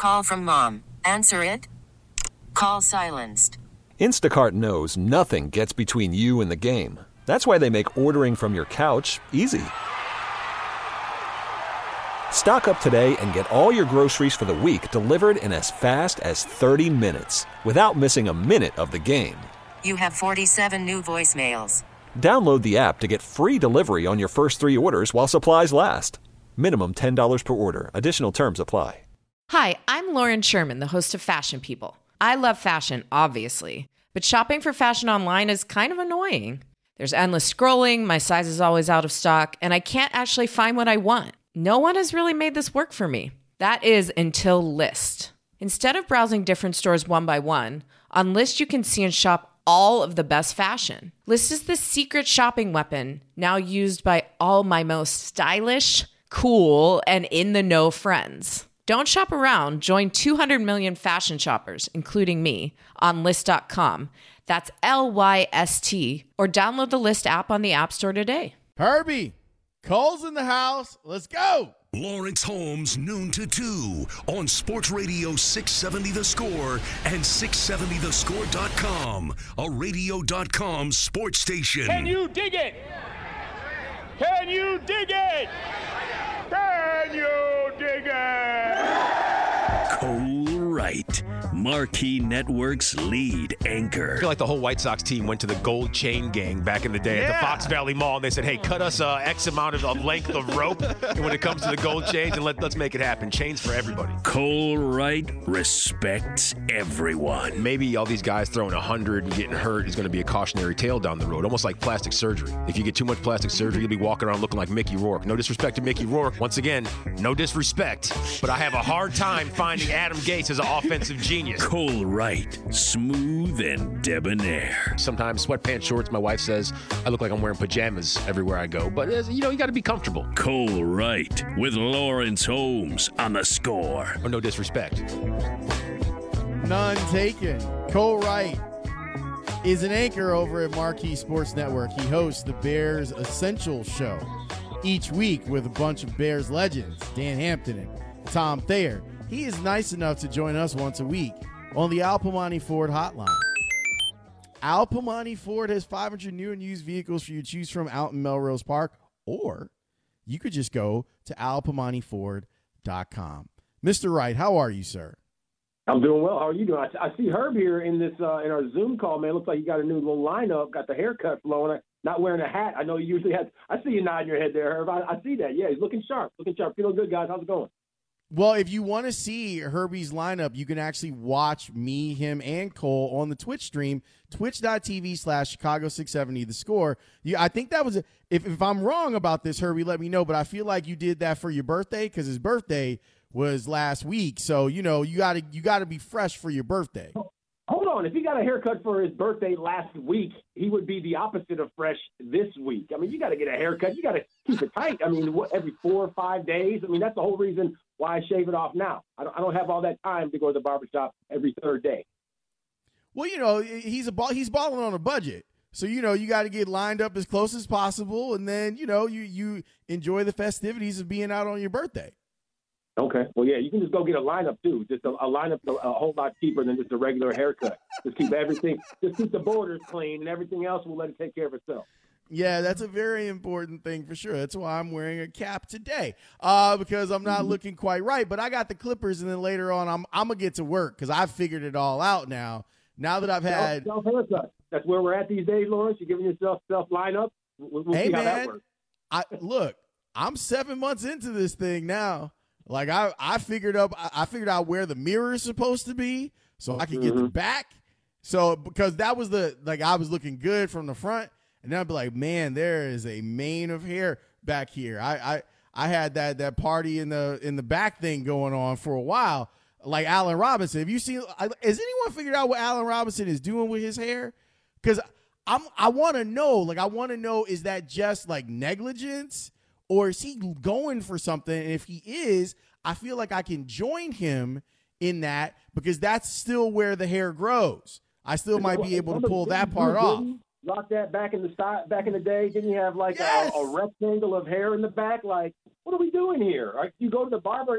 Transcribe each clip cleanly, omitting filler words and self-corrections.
Call from mom. Answer it. Call silenced. Instacart knows nothing gets between you and the game. That's why they make ordering from your couch easy. Stock up today and get all your groceries for the week delivered in as fast as 30 minutes without missing a minute of the game. You have 47 new voicemails. Download the app to get free delivery on your first 3 orders while supplies last. Minimum $10 per order. Additional terms apply. Hi, I'm Lauren Sherman, the host of Fashion People. I love fashion, obviously, but shopping for fashion online is kind of annoying. There's endless scrolling, my size is always out of stock, and I can't actually find what I want. No one has really made this work for me. That is until Lyst. Instead of browsing different stores one by one, on Lyst you can see and shop all of the best fashion. Lyst is the secret shopping weapon now used by all my most stylish, cool, and in-the-know friends. Don't shop around. Join 200 million fashion shoppers, including me, on Lyst.com. That's Lyst, or download the Lyst app on the App Store today. Herbie, Cole's in the house. Let's go. Lawrence Holmes, noon to 2 on Sports Radio 670 The Score and 670thescore.com, a radio.com sports station. Can you dig it? Can you dig it? Can you dig it? Cole Wright, Marquee Network's lead anchor. I feel like the whole White Sox team went to the Gold Chain Gang back in the day at the Fox Valley Mall, and they said, hey, cut us X amount of length of rope and when it comes to the gold chains, and let's make it happen. Chains for everybody. Cole Wright respects everyone. Maybe all these guys throwing 100 and getting hurt is going to be a cautionary tale down the road, almost like plastic surgery. If you get too much plastic surgery, you'll be walking around looking like Mickey Rourke. No disrespect to Mickey Rourke. Once again, no disrespect, but I have a hard time finding Adam Gase as an offensive genius. Cole Wright, smooth and debonair. Sometimes sweatpants, shorts, my wife says I look like I'm wearing pajamas everywhere I go. But, you got to be comfortable. Cole Wright with Lawrence Holmes on The Score. Oh, no disrespect. None taken. Cole Wright is an anchor over at Marquee Sports Network. He hosts the Bears Essential Show each week with a bunch of Bears legends, Dan Hampton and Tom Thayer. He is nice enough to join us once a week on the Al Piemonte Ford hotline. Al Piemonte Ford has 500 new and used vehicles for you to choose from out in Melrose Park, or you could just go to alpiemonteford.com. Mr. Wright, how are you, sir? I'm doing well. How are you doing? I see Herb here in this in our Zoom call, man. Looks like you got a new little lineup, got the haircut flowing, not wearing a hat. I know you usually have. I see you nodding your head there, Herb. I see that. Yeah, he's looking sharp. Feeling good, guys. How's it going? Well, if you want to see Herbie's lineup, you can actually watch me, him, and Cole on the Twitch stream, twitch.tv/Chicago670 The Score. I think that was if I'm wrong about this, Herbie, let me know. But I feel like you did that for your birthday because his birthday was last week. So, you gotta be fresh for your birthday. Hold on. If he got a haircut for his birthday last week, he would be the opposite of fresh this week. I mean, you got to get a haircut. You got to keep it tight. I mean, every 4 or 5 days? I mean, that's the whole reason why I shave it off now. I don't have all that time to go to the barbershop every third day. Well, he's balling on a budget. So, you got to get lined up as close as possible. And then, you enjoy the festivities of being out on your birthday. Okay. Well, yeah, you can just go get a lineup, too. Just a lineup a whole lot cheaper than just a regular haircut. Just keep the borders clean, and everything else will let it take care of itself. Yeah, that's a very important thing for sure. That's why I'm wearing a cap today, because I'm not looking quite right. But I got the clippers, and then later on I'm going to get to work because I've figured it all out now. Now that I've had self-haircut. That's where we're at these days, Lawrence. You're giving yourself lineup. We'll see how that works. Look, I'm 7 months into this thing now. Like I figured out where the mirror is supposed to be so I can get the back. So because that was I was looking good from the front, and then I'd be like, man, there is a mane of hair back here. I had that party in the back thing going on for a while, like Allen Robinson. Have you seen? Has anyone figured out what Allen Robinson is doing with his hair? Because I want to know. Like I want to know, is that just like negligence? Or is he going for something? And if he is, I feel like I can join him in that because that's still where the hair grows. I still might be able to pull that part off. Rock that back in the day. Didn't you have like a rectangle of hair in the back? Like, what are we doing here? You go to the barber and ask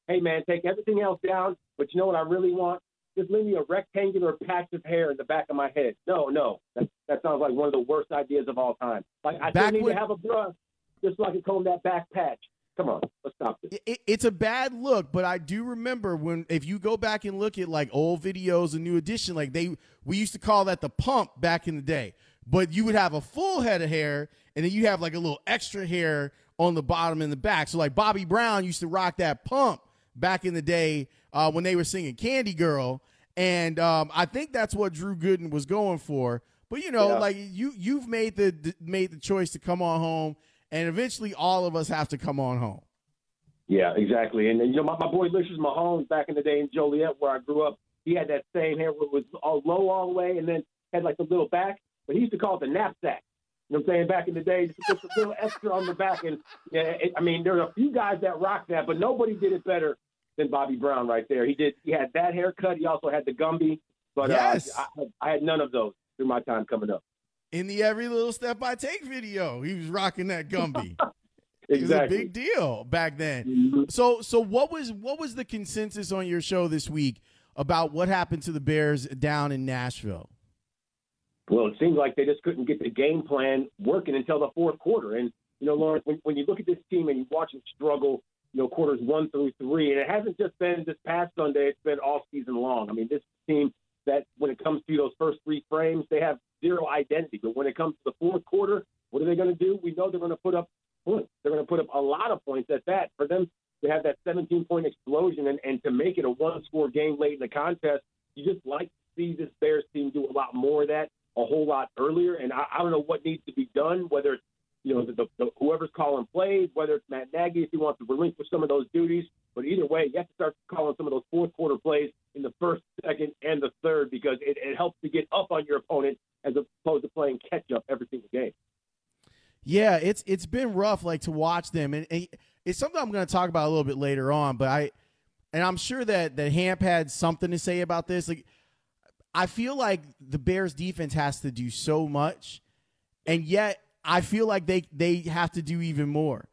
hey, man, take everything else down, but you know what I really want? Just leave me a rectangular patch of hair in the back of my head. No. That sounds like one of the worst ideas of all time. Like, I still need to have a brush just so I can comb that back patch. Come on, let's stop this. It's a bad look, but I do remember if you go back and look at like old videos of New Edition, like we used to call that the pump back in the day. But you would have a full head of hair, and then you have like a little extra hair on the bottom and the back. So like Bobby Brown used to rock that pump back in the day when they were singing Candy Girl, and I think that's what Drew Gooden was going for. But like you've made the choice to come on home. And eventually all of us have to come on home. Yeah, exactly. And my boy Lucius Mahomes back in the day in Joliet where I grew up, he had that same hair where it was all low all the way and then had like the little back. But he used to call it the knapsack. You know what I'm saying? Back in the day, just a little extra on the back. And, there are a few guys that rocked that, but nobody did it better than Bobby Brown right there. He had that haircut. He also had the Gumby. But yes. I had none of those through my time coming up. In the Every Little Step I Take video, he was rocking that Gumby. Exactly. It was a big deal back then. Mm-hmm. So what was the consensus on your show this week about what happened to the Bears down in Nashville? Well, it seems like they just couldn't get the game plan working until the fourth quarter. And, Lawrence, when you look at this team and you watch them struggle, quarters 1 through 3, and it hasn't just been this past Sunday, it's been all season long. I mean, this team that when it comes to those first 3 frames, they have zero identity. But when it comes to the fourth quarter, what are they going to do? We know they're going to put up points. They're going to put up a lot of points at that. For them to have that 17-point explosion and to make it a one-score game late in the contest, you just like to see this Bears team do a lot more of that a whole lot earlier. And I don't know what needs to be done, whether it's whoever's calling plays, whether it's Matt Nagy if he wants to relinquish some of those duties. But either way, you have to start calling some of those fourth quarter plays in the first, second, and the third because it helps to get up on your opponent as opposed to playing catch up every single game. Yeah, it's been rough to watch them, and it's something I'm going to talk about a little bit later on. But I'm sure that Hamp had something to say about this. I feel like the Bears defense has to do so much, and yet I feel like they have to do even more.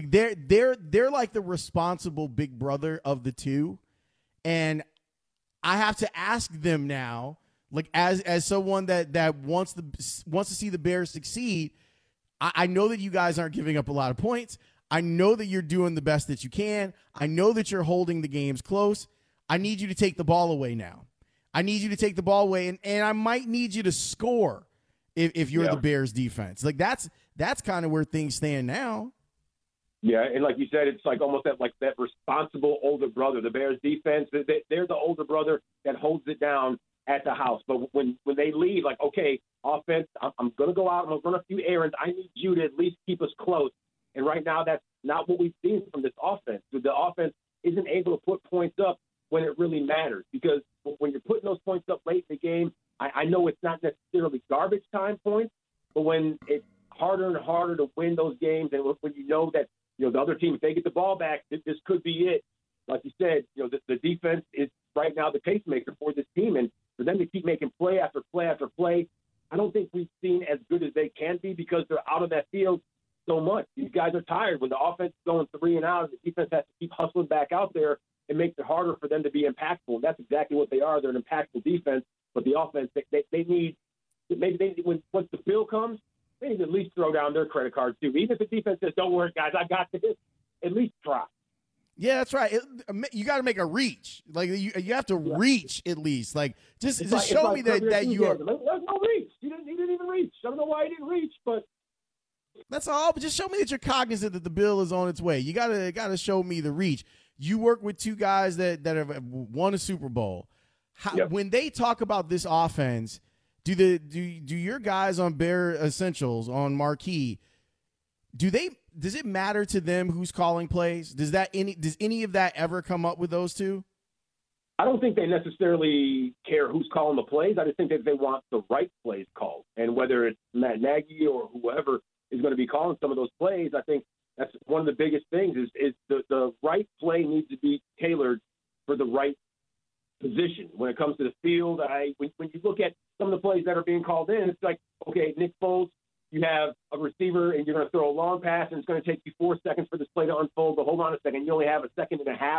They're like the responsible big brother of the two, and I have to ask them now, as someone that wants to see the Bears succeed. I know that you guys aren't giving up a lot of points. I know that you're doing the best that you can. I know that you're holding the games close. I need you to take the ball away now. I need you to take the ball away, and I might need you to score if you're the Bears defense. That's kind of where things stand now. Yeah, and like you said, it's almost that responsible older brother. The Bears defense, they're the older brother that holds it down at the house. But when they leave, okay, offense, I'm going to go out and I'm going to run a few errands. I need you to at least keep us close. And right now, that's not what we've seen from this offense. The offense isn't able to put points up when it really matters because when you're putting those points up late in the game, I know it's not necessarily garbage time points, but when it's harder and harder to win those games and when you know that the other team, if they get the ball back, this could be it. Like you said, the defense is right now the pacemaker for this team. And for them to keep making play after play after play, I don't think we've seen as good as they can be because they're out of that field so much. These guys are tired. When the offense is going 3 and out, the defense has to keep hustling back out there. It makes it harder for them to be impactful. And that's exactly what they are. They're an impactful defense. But the offense, they need – once the bill comes, they need to at least throw down their credit card too. Even if the defense says, don't worry, guys, I got this, at least try. Yeah, that's right. You got to make a reach. You have to reach at least. Just show me that you are. There's no reach. He didn't even reach. I don't know why he didn't reach, but that's all. But just show me that you're cognizant that the bill is on its way. You gotta show me the reach. You work with 2 guys that have won a Super Bowl. When they talk about this offense, do your guys on Bear Essentials on Marquee? Does it matter to them who's calling plays? Does any of that ever come up with those two? I don't think they necessarily care who's calling the plays. I just think that they want the right plays called. And whether it's Matt Nagy or whoever is going to be calling some of those plays, I think that's one of the biggest things is the right play needs to be tailored for the right position. When it comes to the field, when you look at some of the plays that are being called in, it's okay, Nick Foles, you have a receiver and you're going to throw a long pass and it's going to take you 4 seconds for this play to unfold, but hold on a second. You only have a second and a half.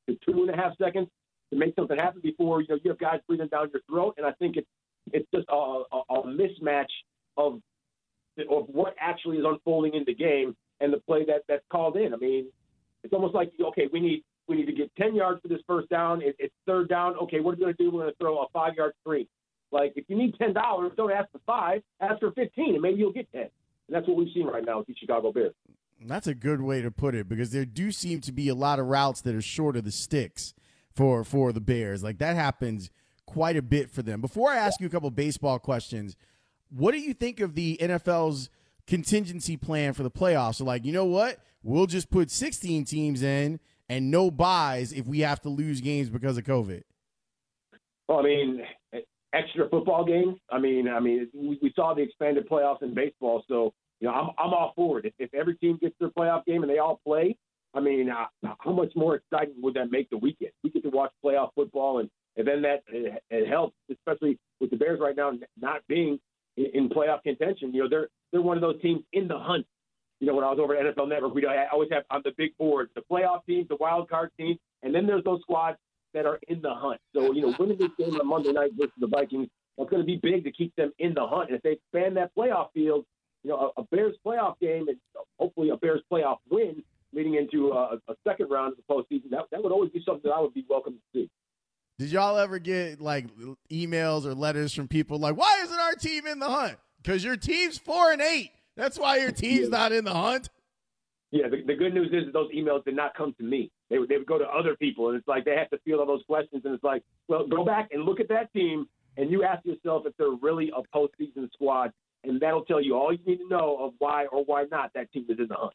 to 2.5 seconds to make something happen before you have guys breathing down your throat. And I think it's just a mismatch of what actually is unfolding in the game and the play that's called in. I mean, it's almost like, okay, we need to get 10 yards for this first down. It's third down. Okay, what are we going to do? We're going to throw a 5-yard screen. Like, if you need $10, don't ask for 5, ask for 15, and maybe you'll get 10. And that's what we've seen right now with the Chicago Bears. That's a good way to put it, because there do seem to be a lot of routes that are short of the sticks for the Bears. Like, that happens quite a bit for them. Before I ask you a couple baseball questions, what do you think of the NFL's contingency plan for the playoffs? So, like, you know what? We'll just put 16 teams in and no buys if we have to lose games because of COVID. Well, I mean, extra football games. I mean, we saw the expanded playoffs in baseball, so I'm all for it. If every team gets their playoff game and they all play, I mean, how much more exciting would that make the weekend? We get to watch playoff football, and then that it helps, especially with the Bears right now not being in playoff contention. They're one of those teams in the hunt. When I was over at NFL Network, I always have on the big board the playoff teams, the wild card teams, and then there's those squads that are in the hunt. So, winning this game on Monday night versus the Vikings, that's going to be big to keep them in the hunt. And if they expand that playoff field, a Bears playoff game and hopefully a Bears playoff win leading into a second round of the postseason, that would always be something that I would be welcome to see. Did y'all ever get, like, emails or letters from people like, why isn't our team in the hunt? Because your team's 4-8. That's why your team's not in the hunt. Yeah, the good news is that those emails did not come to me. They would go to other people, and it's like they have to field all those questions, and it's like, well, go back and look at that team, and you ask yourself if they're really a postseason squad, and that'll tell you all you need to know of why or why not that team is in the hunt.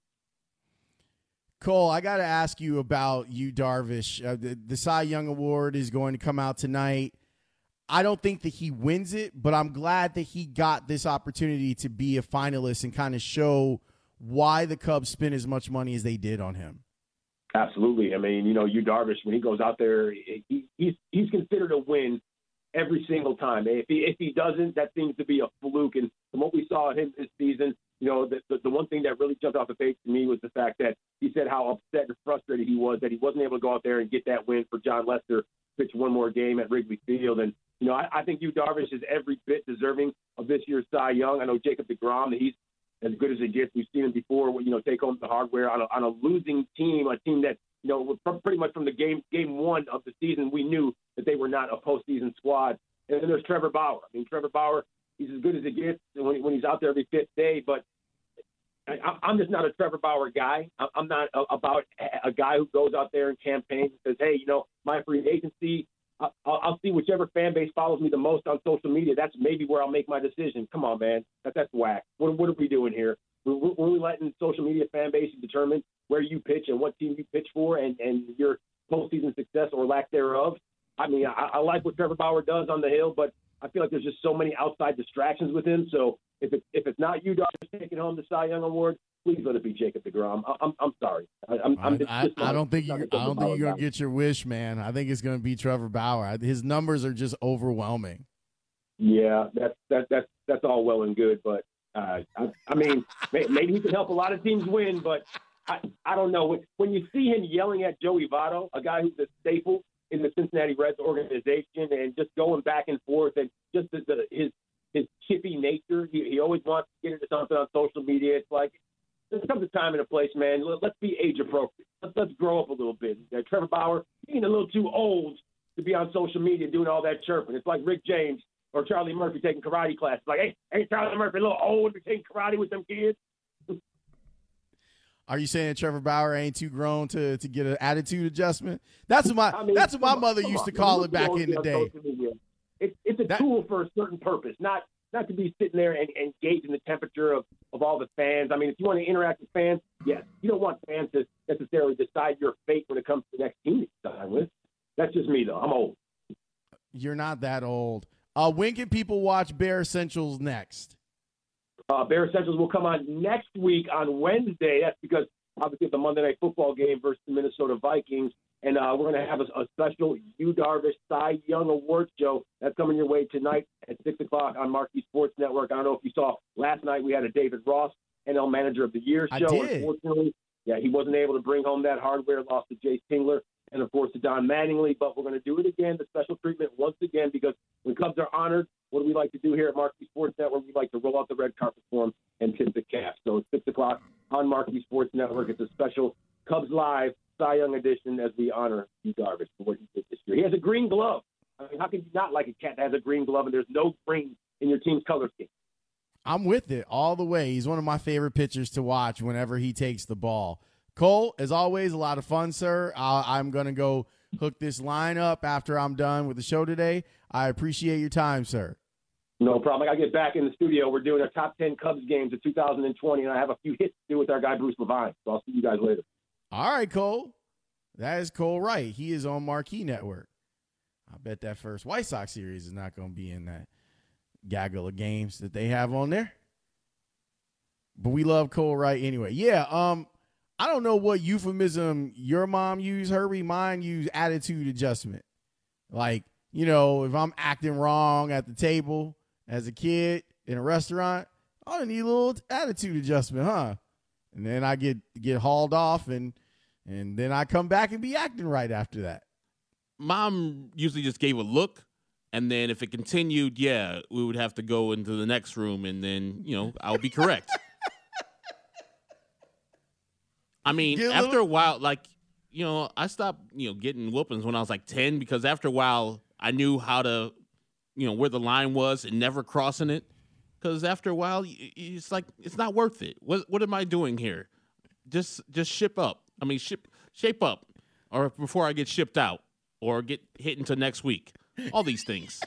Cole, I got to ask you about Yu Darvish. The Cy Young Award is going to come out tonight. I don't think that he wins it, but I'm glad that he got this opportunity to be a finalist and kind of show why the Cubs spent as much money as they did on him. Absolutely. I mean, Yu Darvish, when he goes out there, he's considered a win every single time. If he doesn't, that seems to be a fluke. And from what we saw of him this season, the one thing that really jumped off the page to me was the fact that he said how upset and frustrated he was that he wasn't able to go out there and get that win for John Lester, pitch one more game at Wrigley Field. And, I think Yu Darvish is every bit deserving of this year's Cy Young. I know Jacob deGrom, he's as good as it gets. We've seen him before, take home the hardware on a losing team, a team that, pretty much from the game one of the season, we knew that they were not a postseason squad. And then there's Trevor Bauer. I mean, Trevor Bauer, he's as good as it gets when he's out there every fifth day. But I'm just not a Trevor Bauer guy. I'm not about a guy who goes out there and campaigns and says, hey, my free agency, I'll see whichever fan base follows me the most on social media. That's maybe where I'll make my decision. Come on, man. That's whack. What are we doing here? We're letting social media fan bases determine where you pitch and what team you pitch for and your postseason success or lack thereof. I mean, I like what Trevor Bauer does on the hill, but I feel like there's just so many outside distractions with him. So if it's not Yu Darvish taking home the Cy Young Award, please let it be Jacob deGrom. I'm sorry. I don't think you're gonna get your wish, man. I think it's gonna be Trevor Bauer. His numbers are just overwhelming. Yeah, that's all well and good, but I mean, maybe he can help a lot of teams win, but I don't know. When you see him yelling at Joey Votto, a guy who's a staple in the Cincinnati Reds organization, and just going back and forth, and just his chippy nature, he always wants to get into something on social media. It's like, there comes a time and a place, man. Let's be age appropriate. Let's grow up a little bit. Trevor Bauer, he's getting a little too old to be on social media doing all that chirping. It's like Rick James or Charlie Murphy taking karate classes. Like, hey, Charlie Murphy, a little old to take karate with them kids. Are you saying Trevor Bauer ain't too grown to get an attitude adjustment? That's what my mother used to call it back in the day. It's a tool for a certain purpose, not to be sitting there and gauging the temperature of all the fans. I mean, if you want to interact with fans, yes. You don't want fans to necessarily decide your fate when it comes to the next team you sign with. That's just me, though. I'm old. You're not that old. When can people watch Bear Essentials next? Bear Essentials will come on next week on Wednesday. That's because, obviously, it's the Monday Night Football game versus the Minnesota Vikings. And we're going to have a special Yu Darvish Cy Young Awards show. That's coming your way tonight at 6 o'clock on Marquee Sports Network. I don't know if you saw last night we had a David Ross NL Manager of the Year show. I did. Unfortunately, he wasn't able to bring home that hardware, lost to Jace Tingler and, of course, to Don Mattingly. But we're going to do it again, the special treatment once again, because when Cubs are honored, what do we like to do here at Marquee Sports Network? We like to roll out the red carpet for them and tip the cap. So it's 6 o'clock on Marquee Sports Network. It's a special Cubs Live Cy Young edition as we honor Yu Darvish for what he did this year. He has a green glove. I mean, how can you not like a cat that has a green glove and there's no green in your team's color scheme? I'm with it all the way. He's one of my favorite pitchers to watch whenever he takes the ball. Cole, as always, a lot of fun, sir. I'm going to go hook this line up after I'm done with the show today. I appreciate your time, sir. No problem. I got to get back in the studio. We're doing our top 10 Cubs games of 2020, and I have a few hits to do with our guy, Bruce Levine. So I'll see you guys later. All right, Cole. That is Cole Wright. He is on Marquee Network. I bet that first White Sox series is not going to be in that gaggle of games that they have on there. But we love Cole Wright anyway. Yeah, I don't know what euphemism your mom used, Herbie. Mine used attitude adjustment. Like, you know, if I'm acting wrong at the table as a kid in a restaurant, I need a little attitude adjustment, huh? And then I get hauled off, and then I come back and be acting right after that. Mom usually just gave a look, and then if it continued, yeah, we would have to go into the next room, and then, you know, I would be correct. I mean, after a while, like, you know, I stopped, you know, getting whoopings when I was like 10 because after a while I knew how to, you know, where the line was and never crossing it. Because after a while, it's like, it's not worth it. What am I doing here? Just shape up, or before I get shipped out or get hit into next week. All these things.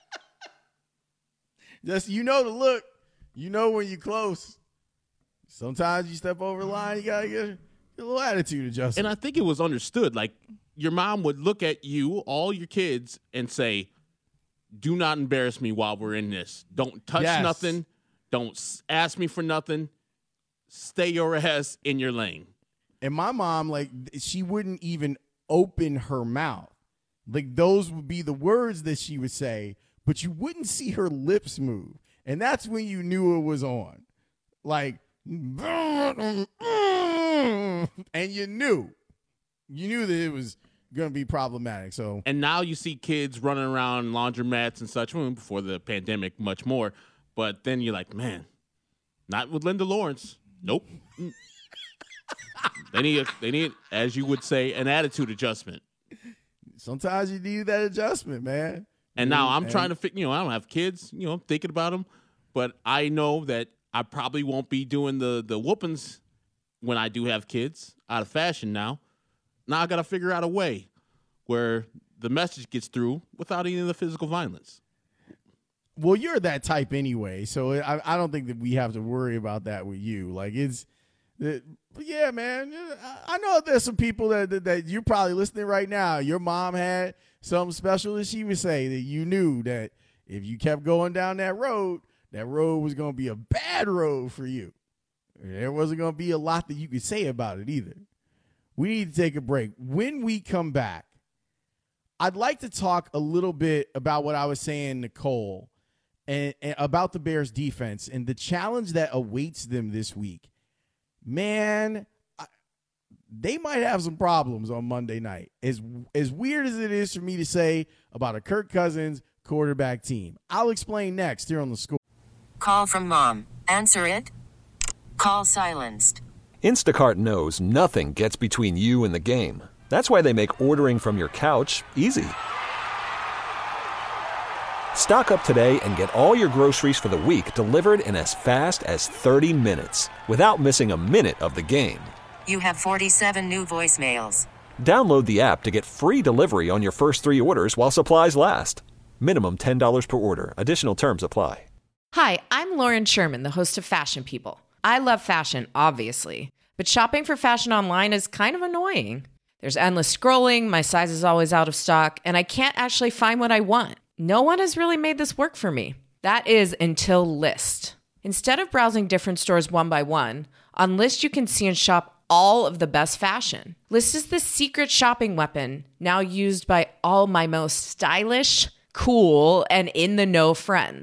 Just, you know the look. You know when you're close. Sometimes you step over the line, you got to get a little attitude adjustment. And I think it was understood. Like, your mom would look at you, all your kids, and say, do not embarrass me while we're in this. Don't touch nothing. Don't ask me for nothing. Stay your ass in your lane. And my mom, like, she wouldn't even open her mouth. Like, those would be the words that she would say, but you wouldn't see her lips move. And that's when you knew it was on. Like, and you knew that it was going to be problematic. So, and now you see kids running around laundromats and such, before the pandemic, much more. But then you're like, man, not with Linda Lawrence. Nope. They need, as you would say, an attitude adjustment. Sometimes you need that adjustment, man. And now I'm trying to figure, I don't have kids, I'm thinking about them, but I know that I probably won't be doing the whoopings when I do have kids, out of fashion now. Now I got to figure out a way where the message gets through without any of the physical violence. Well, you're that type anyway, so I don't think that we have to worry about that with you. Like, yeah, man. I know there's some people that you're probably listening right now. Your mom had something special that she would say that you knew that if you kept going down that road was going to be a bad road for you. There wasn't going to be a lot that you could say about it either. We need to take a break. When we come back, I'd like to talk a little bit about what I was saying, Nicole, and about the Bears defense and the challenge that awaits them this week. Man, they might have some problems on Monday night. As weird as it is for me to say about a Kirk Cousins quarterback team. I'll explain next here on The Score. Call from mom. Answer it. Call silenced. Instacart knows nothing gets between you and the game. That's why they make ordering from your couch easy. Stock up today and get all your groceries for the week delivered in as fast as 30 minutes without missing a minute of the game. You have 47 new voicemails. Download the app to get free delivery on your first 3 orders while supplies last. Minimum $10 per order. Additional terms apply. Hi, I'm Lauren Sherman, the host of Fashion People. I love fashion, obviously, but shopping for fashion online is kind of annoying. There's endless scrolling, my size is always out of stock, and I can't actually find what I want. No one has really made this work for me. That is until Lyst. Instead of browsing different stores one by one, on Lyst you can see and shop all of the best fashion. Lyst is the secret shopping weapon now used by all my most stylish, cool, and in-the-know friends.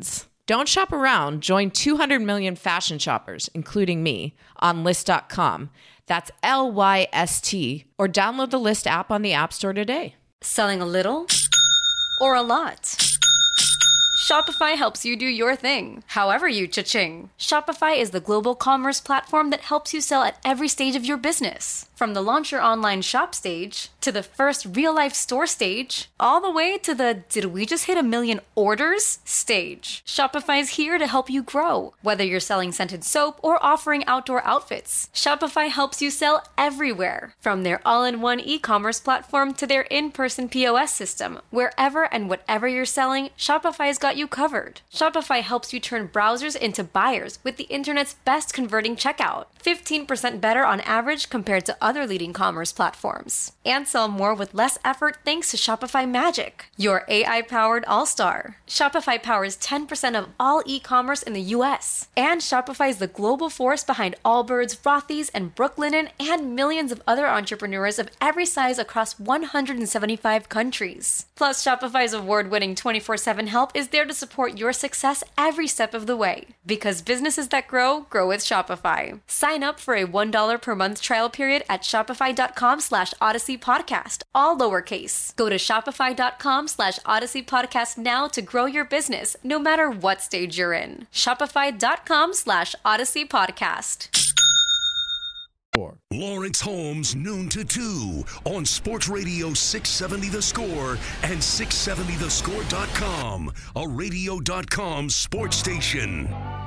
Don't shop around. Join 200 million fashion shoppers, including me, on Lyst.com. That's LYST. Or download the Lyst app on the App Store today. Selling a little or a lot? Shopify helps you do your thing, however you cha-ching. Shopify is the global commerce platform that helps you sell at every stage of your business. From the launch your online shop stage, to the first real-life store stage, all the way to the did we just hit 1 million orders stage. Shopify's here to help you grow. Whether you're selling scented soap or offering outdoor outfits, Shopify helps you sell everywhere. From their all-in-one e-commerce platform to their in-person POS system, wherever and whatever you're selling, Shopify's got you covered. Shopify helps you turn browsers into buyers with the internet's best converting checkout. 15% better on average compared to other leading commerce platforms. And sell more with less effort thanks to Shopify Magic, your AI-powered all-star. Shopify powers 10% of all e-commerce in the U.S. And Shopify is the global force behind Allbirds, Rothy's, and Brooklinen, and millions of other entrepreneurs of every size across 175 countries. Plus, Shopify's award-winning 24/7 help is there to support your success every step of the way. Because businesses that grow, grow with Shopify. Sign up for a $1 per month trial period at shopify.com/Odyssey Podcast, all lowercase. Go to shopify.com/Odyssey Podcast now to grow your business, no matter what stage you're in. Shopify.com/Odyssey Podcast. Lawrence Holmes, noon to 2 on Sports Radio 670 The Score and 670thescore.com, a radio.com sports station.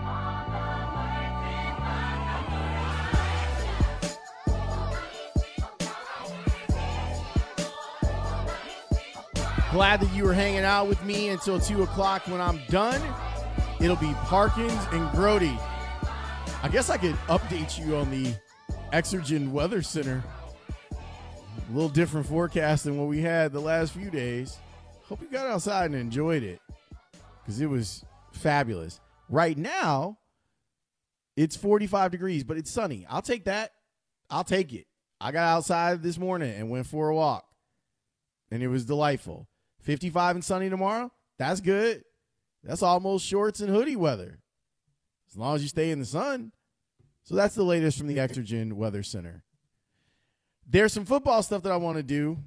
Glad that you were hanging out with me until 2 o'clock. When I'm done, it'll be Parkins and Grody. I guess I could update you on the Exergen Weather Center. A little different forecast than what we had the last few days. Hope you got outside and enjoyed it because it was fabulous. Right now, it's 45 degrees, but it's sunny. I'll take that. I'll take it. I got outside this morning and went for a walk, and it was delightful. 55 and sunny tomorrow. That's good. That's almost shorts and hoodie weather, as long as you stay in the sun. So that's the latest from the Exergen Weather Center. There's some football stuff that I want to do.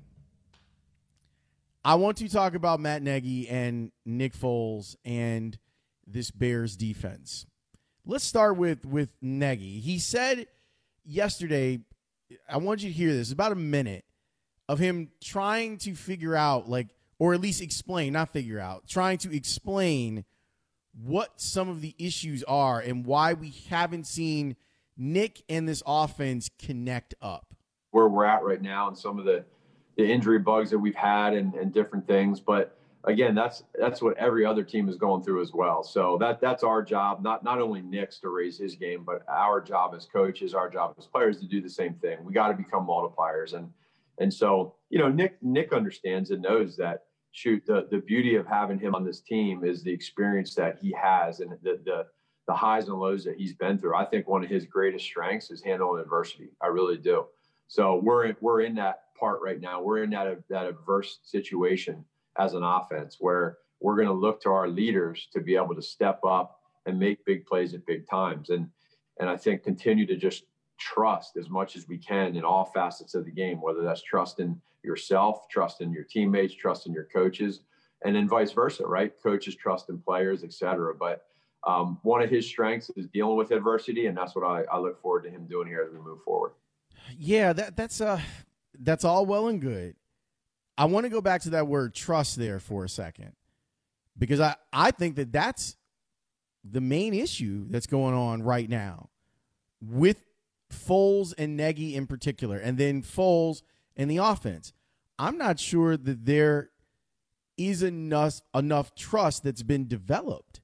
I want to talk about Matt Nagy and Nick Foles and this Bears defense. Let's start with Nagy. He said yesterday, I want you to hear this, about a minute of him trying to figure out, or at least explain, not figure out, trying to explain what some of the issues are and why we haven't seen Nick and this offense connect up. Where we're at right now and some of the injury bugs that we've had and different things. But again, that's what every other team is going through as well. So that's our job, not only Nick's to raise his game, but our job as coaches, our job as players to do the same thing. We got to become multipliers. And so, Nick understands and knows that, the beauty of having him on this team is the experience that he has and the highs and lows that he's been through. I think one of his greatest strengths is handling adversity. I really do. So we're in that part right now. We're in that adverse situation as an offense where we're going to look to our leaders to be able to step up and make big plays at big times. And I think continue to just trust as much as we can in all facets of the game, whether that's trust in yourself, trust in your teammates, trust in your coaches, and then vice versa, right? Coaches trust in players, et cetera. But one of his strengths is dealing with adversity, and that's what I look forward to him doing here as we move forward. Yeah, that's all well and good. I want to go back to that word trust there for a second, because I think that's the main issue that's going on right now with Foles and Nagy in particular, and then Foles and the offense. I'm not sure that there is enough trust that's been developed.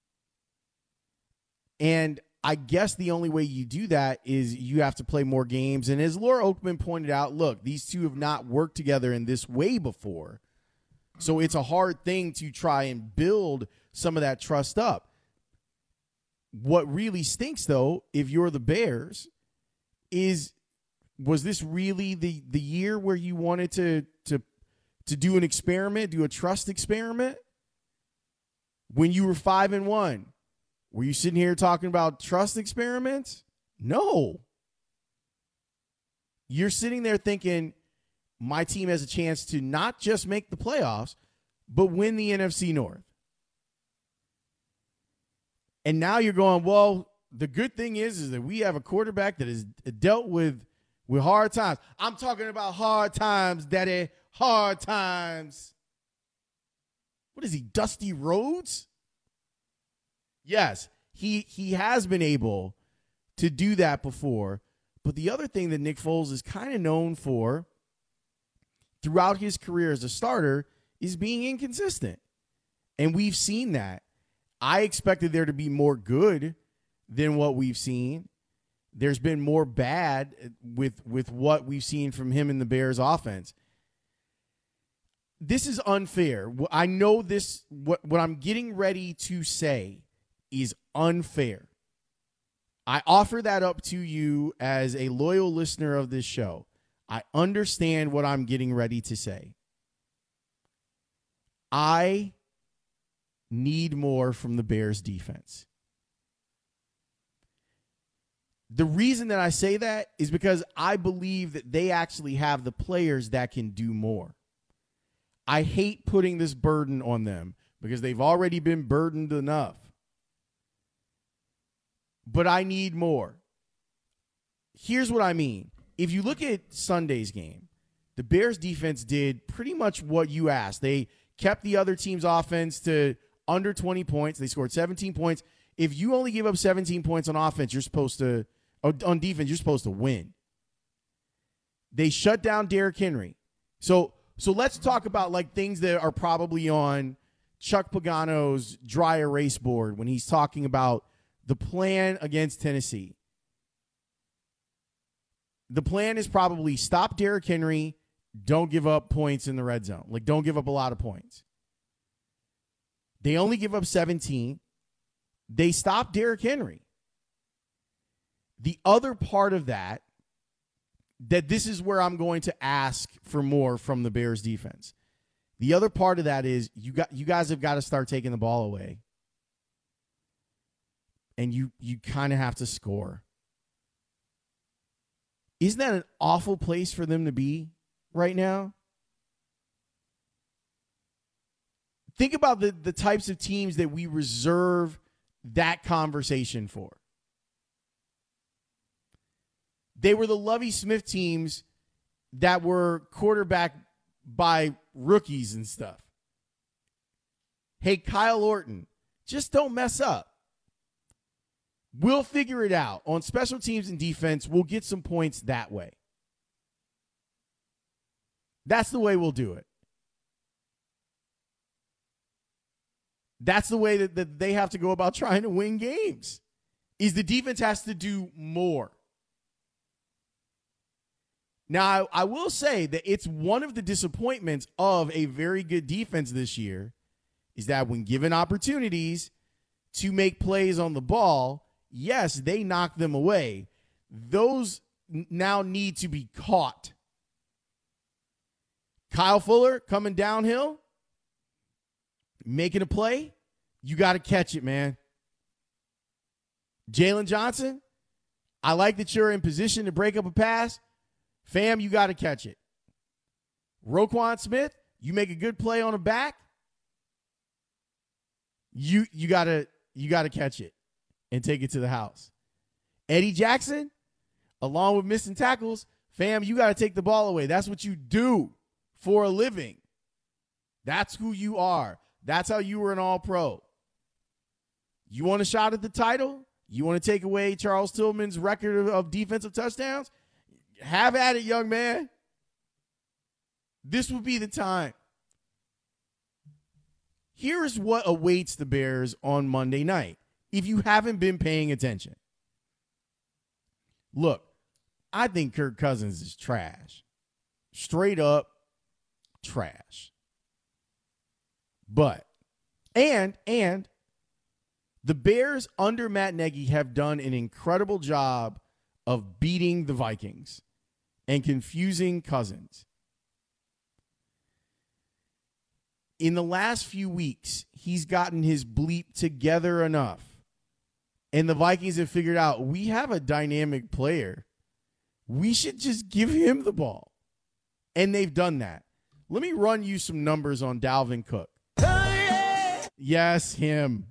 And I guess the only way you do that is you have to play more games. And as Laura Oakman pointed out, look, these two have not worked together in this way before. So it's a hard thing to try and build some of that trust up. What really stinks, though, if you're the Bears, was this really the year where you wanted to do an experiment, do a trust experiment? When you were 5-1, were you sitting here talking about trust experiments? No. You're sitting there thinking, my team has a chance to not just make the playoffs, but win the NFC North. And now you're going, well, the good thing is that we have a quarterback that has dealt with hard times. I'm talking about hard times, Daddy. Hard times. What is he, Dusty Rhodes? Yes, he has been able to do that before. But the other thing that Nick Foles is kind of known for throughout his career as a starter is being inconsistent. And we've seen that. I expected there to be more good than what we've seen. There's been more bad with what we've seen from him in the Bears offense. This is unfair. I know this, what I'm getting ready to say is unfair. I offer that up to you as a loyal listener of this show. I understand what I'm getting ready to say. I need more from the Bears defense. The reason that I say that is because I believe that they actually have the players that can do more. I hate putting this burden on them because they've already been burdened enough. But I need more. Here's what I mean. If you look at Sunday's game, the Bears defense did pretty much what you asked. They kept the other team's offense to under 20 points. They scored 17 points. If you only give up 17 points on offense, on defense, you're supposed to win. They shut down Derrick Henry. So let's talk about like things that are probably on Chuck Pagano's dry erase board when he's talking about the plan against Tennessee. The plan is probably stop Derrick Henry, don't give up points in the red zone. Like, don't give up a lot of points. They only give up 17. They stop Derrick Henry. The other part of that this is where I'm going to ask for more from the Bears defense. The other part of that is you guys have got to start taking the ball away. And you kind of have to score. Isn't that an awful place for them to be right now? Think about the types of teams that we reserve that conversation for. They were the Lovie Smith teams that were quarterbacked by rookies and stuff. Hey, Kyle Orton, just don't mess up. We'll figure it out. On special teams and defense, we'll get some points that way. That's the way we'll do it. That's the way that they have to go about trying to win games, is the defense has to do more. Now, I will say that it's one of the disappointments of a very good defense this year is that when given opportunities to make plays on the ball, yes, they knock them away. Those now need to be caught. Kyle Fuller coming downhill, making a play, you got to catch it, man. Jalen Johnson, I like that you're in position to break up a pass. Fam, you got to catch it. Roquan Smith, you make a good play on a back. You got to catch it and take it to the house. Eddie Jackson, along with missing tackles, fam, you got to take the ball away. That's what you do for a living. That's who you are. That's how you were an all-pro. You want a shot at the title? You want to take away Charles Tillman's record of defensive touchdowns? Have at it, young man. This would be the time. Here's what awaits the Bears on Monday night, if you haven't been paying attention. Look, I think Kirk Cousins is trash. Straight up trash. But, and the Bears under Matt Nagy have done an incredible job of beating the Vikings and confusing Cousins. in the last few weeks, he's gotten his bleep together enough. And the Vikings have figured out, we have a dynamic player. We should just give him the ball. And they've done that. Let me run you some numbers on Dalvin Cook. Yes, him.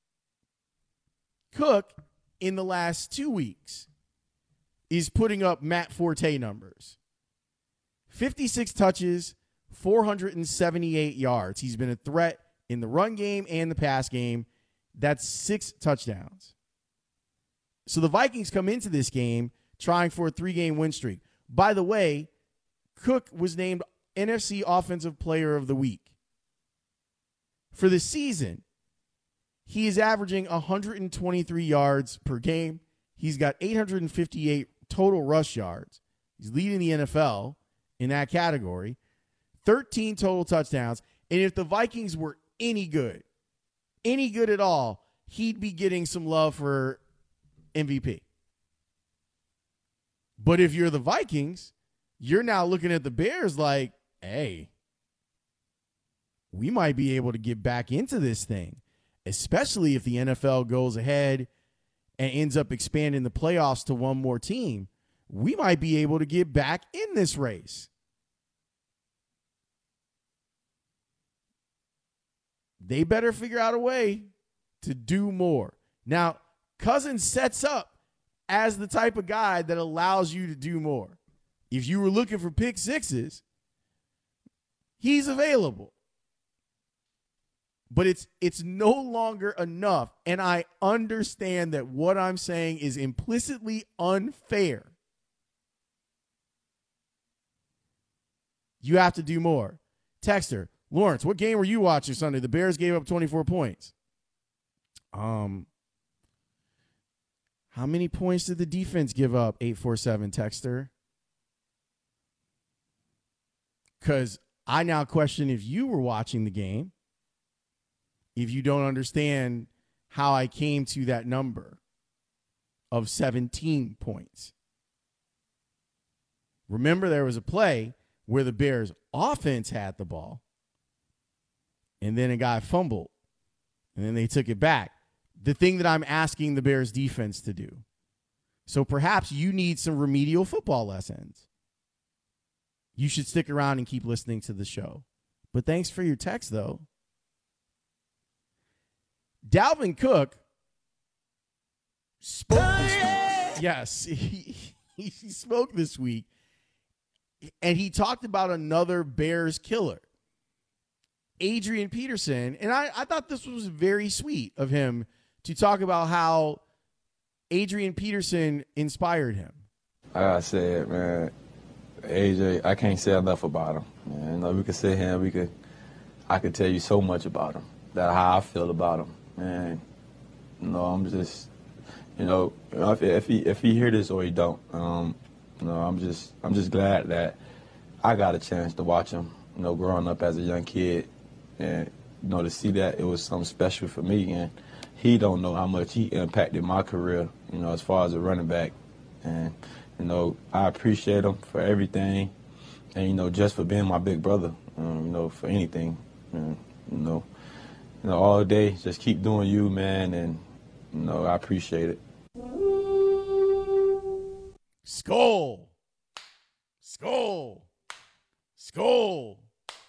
Cook, in the last 2 weeks, is putting up Matt Forte numbers. 56 touches, 478 yards. He's been a threat in the run game and the pass game. That's 6 touchdowns. So the Vikings come into this game trying for a 3-game win streak. By the way, Cook was named NFC Offensive Player of the Week. For the season, he is averaging 123 yards per game. He's got 858 total rush yards. He's leading the NFL in that category. 13 total touchdowns. And if the Vikings were any good at all, he'd be getting some love for MVP. But if you're the Vikings, you're now looking at the Bears like, hey, we might be able to get back into this thing, especially if the NFL goes ahead and ends up expanding the playoffs to one more team. We might be able to get back in this race. They better figure out a way to do more. Now, Cousins sets up as the type of guy that allows you to do more. If you were looking for pick sixes, he's available. But it's no longer enough, and I understand that what I'm saying is implicitly unfair. You have to do more. Texter, Lawrence, what game were you watching Sunday? The Bears gave up 24 points. How many points did the defense give up? 847 Texter. Because I now question if you were watching the game, if you don't understand how I came to that number of 17 points. Remember, there was a play where the Bears offense had the ball, and then a guy fumbled, and then they took it back. The thing that I'm asking the Bears defense to do. So perhaps you need some remedial football lessons. You should stick around and keep listening to the show. But thanks for your text, though. Dalvin Cook spoke this week. Yes, he spoke this week, and he talked about another Bears killer, Adrian Peterson. And I thought this was very sweet of him to talk about how Adrian Peterson inspired him. Like I said, man, AJ, I can't say enough about him. Man, you know, we could sit here and I could tell you so much about him, that how I feel about him. Man, you know, I'm just, you know, if he hear this or he don't, you know, I'm just glad that I got a chance to watch him, you know, growing up as a young kid, and you know, to see that it was something special for me, and he don't know how much he impacted my career, you know, as far as a running back, and you know, I appreciate him for everything, and you know, just for being my big brother, you know, for anything, and, you know, all day, just keep doing you, man, and, you know, I appreciate it. Skull. Skull. Skull.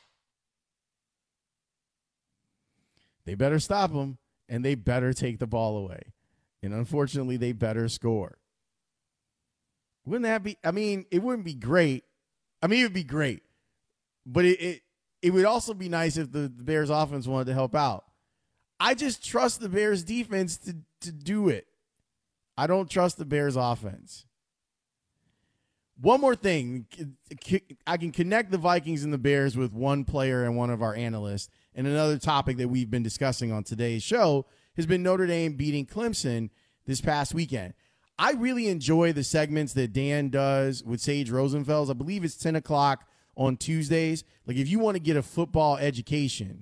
They better stop him, and they better take the ball away. And unfortunately, they better score. Wouldn't that be, I mean, it wouldn't be great. I mean, it would be great. But it would also be nice if the Bears offense wanted to help out. I just trust the Bears defense to do it. I don't trust the Bears offense. One more thing. I can connect the Vikings and the Bears with one player and one of our analysts. And another topic that we've been discussing on today's show has been Notre Dame beating Clemson this past weekend. I really enjoy the segments that Dan does with Sage Rosenfels. I believe it's 10 o'clock on Tuesdays. Like, if you want to get a football education,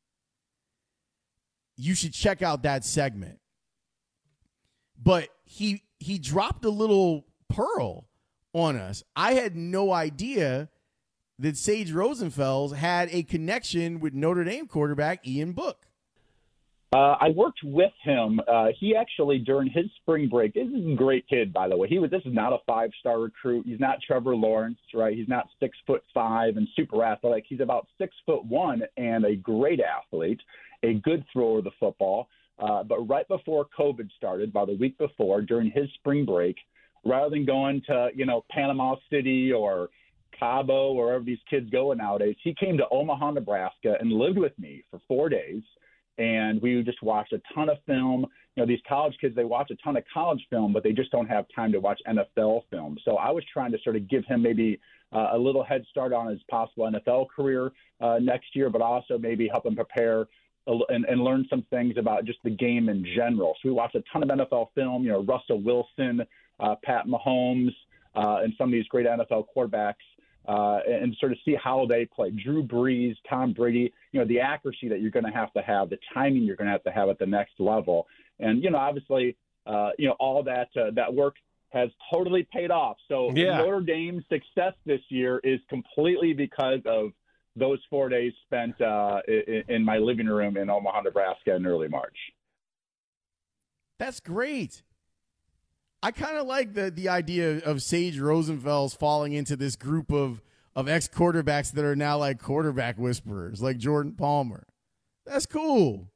you should check out that segment. But he dropped a little pearl on us. I had no idea that Sage Rosenfels had a connection with Notre Dame quarterback Ian Book. I worked with him. He actually, during his spring break, this is a great kid, by the way. This is not a 5-star recruit. He's not Trevor Lawrence, right? He's not 6'5" and super athletic. He's about 6'1" and a great athlete, a good thrower of the football. But right before COVID started, about a week before, during his spring break, rather than going to, Panama City or Cabo or wherever these kids go nowadays, he came to Omaha, Nebraska and lived with me for 4 days. And we just watched a ton of film. These college kids, they watch a ton of college film, but they just don't have time to watch NFL film. So I was trying to sort of give him maybe a little head start on his possible NFL career next year, but also maybe help him prepare and learn some things about just the game in general. So we watched a ton of NFL film, Russell Wilson, Pat Mahomes, and some of these great NFL quarterbacks. And sort of see how they play. Drew Brees, Tom Brady, the accuracy that you're going to have, the timing you're going to have at the next level. And, obviously, all that work has totally paid off. So Notre Dame's success this year is completely because of those 4 days spent in my living room in Omaha, Nebraska in early March. That's great. I kind of like the idea of Sage Rosenfels falling into this group of ex-quarterbacks that are now like quarterback whisperers, like Jordan Palmer. That's cool.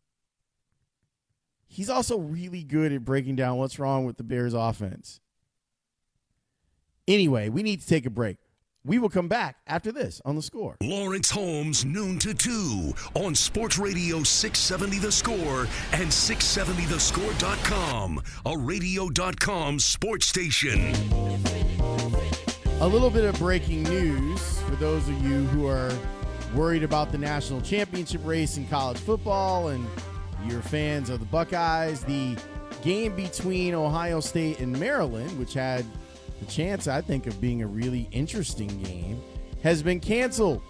He's also really good at breaking down what's wrong with the Bears offense. Anyway, we need to take a break. We will come back after this on The Score. Lawrence Holmes, noon to 2 on Sports Radio 670 The Score and 670thescore.com, a radio.com sports station. A little bit of breaking news for those of you who are worried about the national championship race in college football and you're fans of the Buckeyes. The game between Ohio State and Maryland, which had the chance, I think, of being a really interesting game, has been canceled.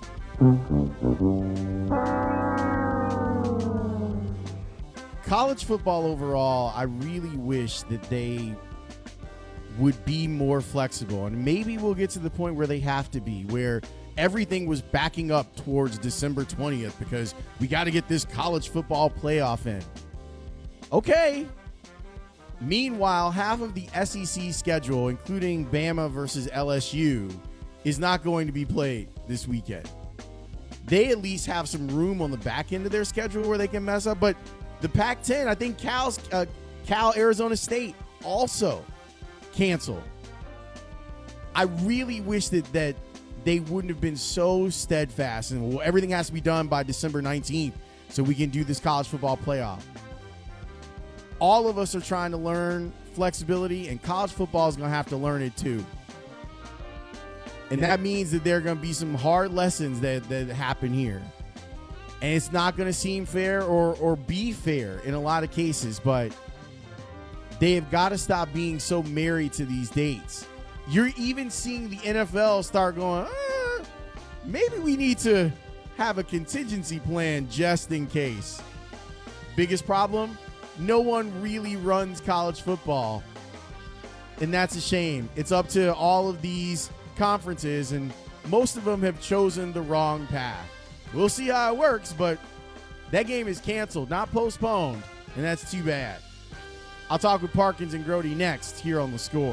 College football overall, I really wish that they would be more flexible. And maybe we'll get to the point where they have to be, where everything was backing up towards December 20th because we got to get this college football playoff in. Okay. Meanwhile, half of the SEC schedule, including Bama versus LSU, is not going to be played this weekend. They at least have some room on the back end of their schedule where they can mess up. But the Pac-10, I think Cal, Arizona State also canceled. I really wish that they wouldn't have been so steadfast and everything has to be done by December 19th so we can do this college football playoff. All of us are trying to learn flexibility, and college football is going to have to learn it too. And that means that there are going to be some hard lessons that happen here. And it's not going to seem fair or be fair in a lot of cases, but they have got to stop being so married to these dates. You're even seeing the NFL start going, maybe we need to have a contingency plan just in case. Biggest problem? No one really runs college football, and that's a shame. It's up to all of these conferences, and most of them have chosen the wrong path. We'll see how it works, but that game is canceled, not postponed, and that's too bad. I'll talk with Parkins and Grody next here on The Score.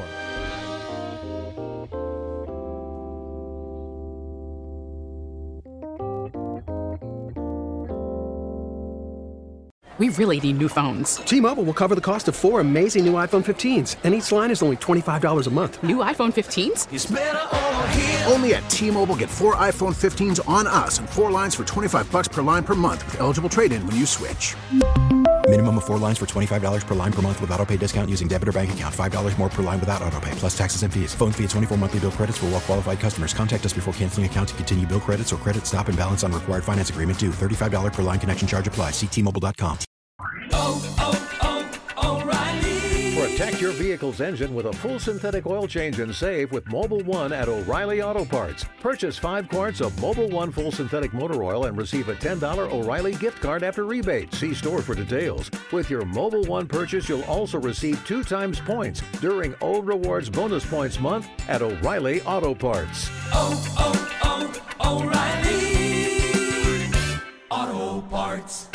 We really need new phones. T-Mobile will cover the cost of 4 amazing new iPhone 15s, and each line is only $25 a month. New iPhone 15s? It's better over here. Only at T-Mobile, get 4 iPhone 15s on us and 4 lines for $25 per line per month with eligible trade-in when you switch. Minimum of 4 lines for $25 per line per month with autopay discount using debit or bank account. $5 more per line without autopay, plus taxes and fees. Phone fee at 24 monthly bill credits for well-qualified customers. Contact us before canceling account to continue bill credits or credit stop and balance on required finance agreement due. $35 per line connection charge applies. See T-Mobile.com. O'Reilly. Protect your vehicle's engine with a full synthetic oil change and save with Mobil 1 at O'Reilly Auto Parts. Purchase 5 quarts of Mobil 1 full synthetic motor oil and receive a $10 O'Reilly gift card after rebate. See store for details. With your Mobil 1 purchase, you'll also receive 2 times points during O Rewards Bonus Points Month at O'Reilly Auto Parts. O'Reilly Auto Parts.